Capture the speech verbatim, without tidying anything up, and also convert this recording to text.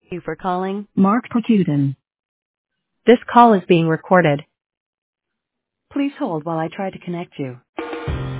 you for calling Mark Prokudin. This call is being recorded. Please hold while I try to connect you.